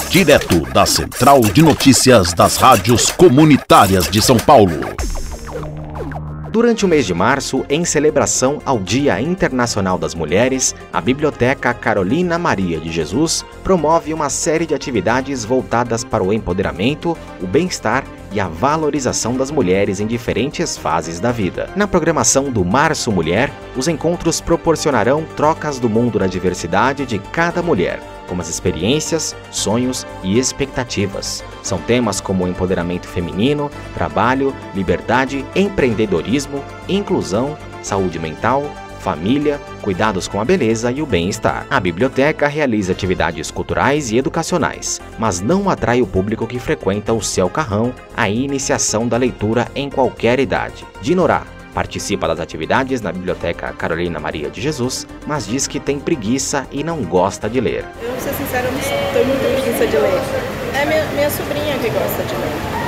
direto da Central de Notícias das Rádios Comunitárias de São Paulo. Durante o mês de março, em celebração ao Dia Internacional das Mulheres, a Biblioteca Carolina Maria de Jesus promove uma série de atividades voltadas para o empoderamento, o bem-estar e a valorização das mulheres em diferentes fases da vida. Na programação do Março Mulher, os encontros proporcionarão trocas do mundo da diversidade de cada mulher, como as experiências, sonhos e expectativas. São temas como empoderamento feminino, trabalho, liberdade, empreendedorismo, inclusão, saúde mental, família, cuidados com a beleza e o bem-estar. A biblioteca realiza atividades culturais e educacionais, mas não atrai o público que frequenta o Céu Carrão, a iniciação da leitura em qualquer idade. Dinorá participa das atividades na Biblioteca Carolina Maria de Jesus, mas diz que tem preguiça e não gosta de ler. Eu, vou ser sincera, eu não tenho muita preguiça de ler. É minha sobrinha que gosta de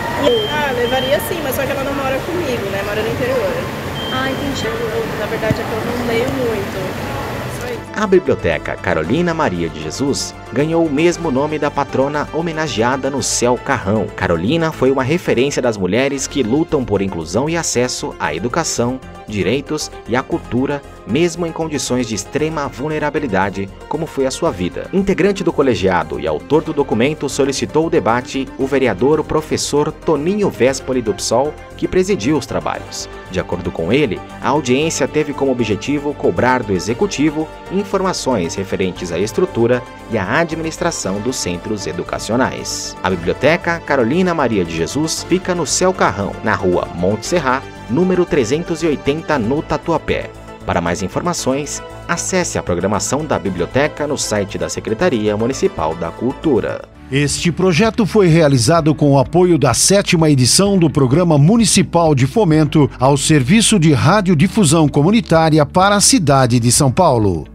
ler. Levaria sim, mas só que ela não mora comigo, né? Mora no interior. Entendi. Na verdade é que eu não leio muito. A Biblioteca Carolina Maria de Jesus ganhou o mesmo nome da patrona homenageada no Céu Carrão. Carolina foi uma referência das mulheres que lutam por inclusão e acesso à educação, direitos e à cultura, mesmo em condições de extrema vulnerabilidade, como foi a sua vida. Integrante do colegiado e autor do documento, solicitou o debate o vereador professor Toninho Vespoli do PSOL, que presidiu os trabalhos. De acordo com ele, a audiência teve como objetivo cobrar do Executivo informações referentes à estrutura e à administração dos centros educacionais. A Biblioteca Carolina Maria de Jesus fica no Céu Carrão, na rua Monte Serrat, número 380, no Tatuapé. Para mais informações, acesse a programação da biblioteca no site da Secretaria Municipal da Cultura. Este projeto foi realizado com o apoio da 7ª edição do Programa Municipal de Fomento ao Serviço de Radiodifusão Comunitária para a cidade de São Paulo.